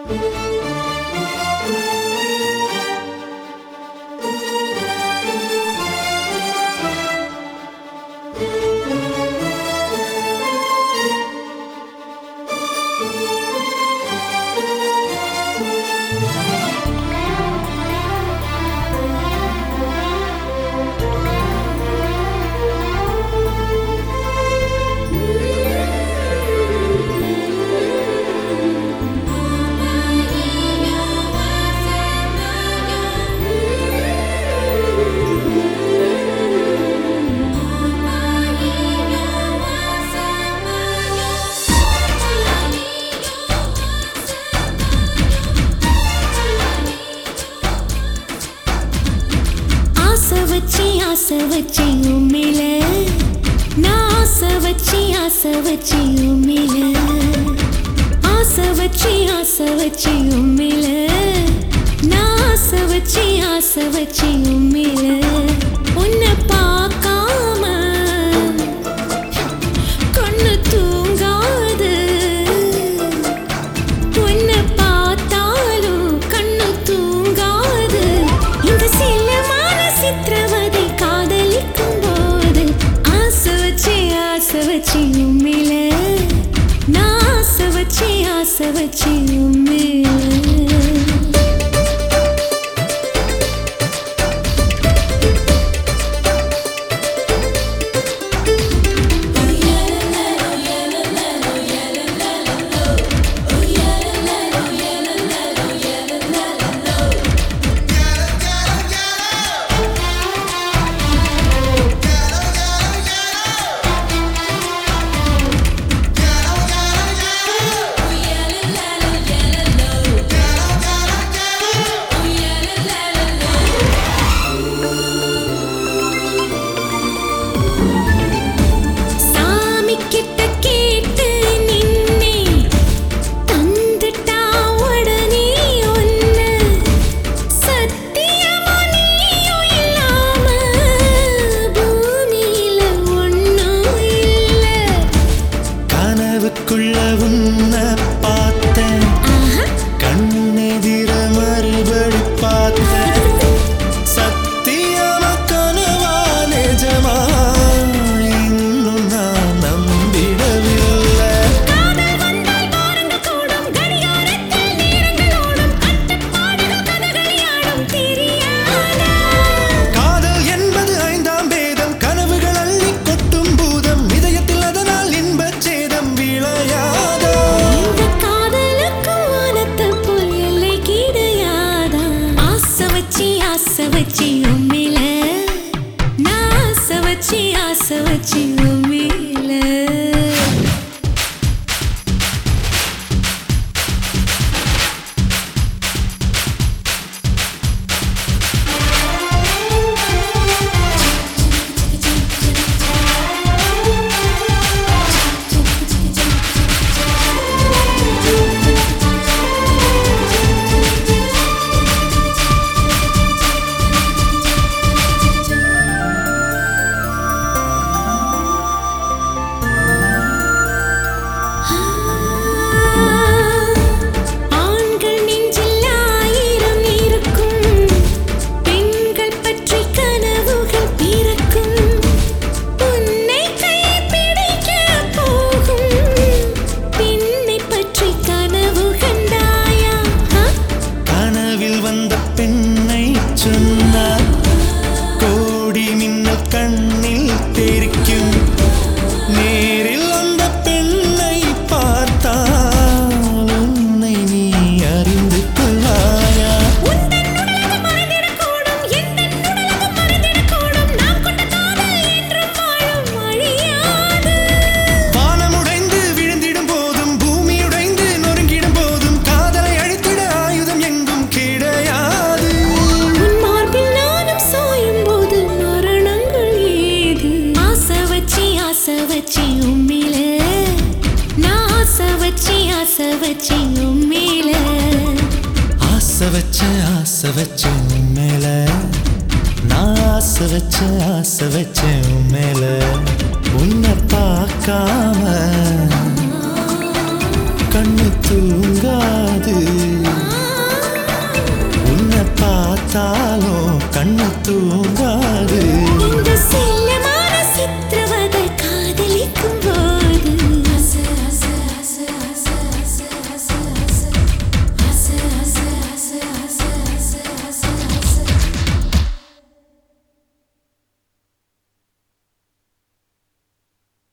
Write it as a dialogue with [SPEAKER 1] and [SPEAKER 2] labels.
[SPEAKER 1] ஆசை வச்சி உம்மில நான் ஆசை வச்சி உம்மில ஆசை வச்சி உம்மில நான் ஆசை வச்சி உம்மில உன்னை பார்க்காம கண்ணு தூங்காது உன்னை பார்த்தாலும் கண்ணு தூங்காது இந்த சில்லமான சித்திரவதை காதலிக்கும் போது ஆசை வச்சி உம்மில நான் ஆசை வச்சி உம்மில ஆசை வச்சி உம்மில நான் ஆசை வச்சி உம்மில ஆசை வச்சி உம்மில
[SPEAKER 2] ஆசை வச்ச உம்மேல நான் ஆசை வச்ச உம்மேல உன்னை பார்க்காம கண்ணு தூங்காது நினைத்தாலும் கண்ணு தூங்காது
[SPEAKER 1] இந்த சில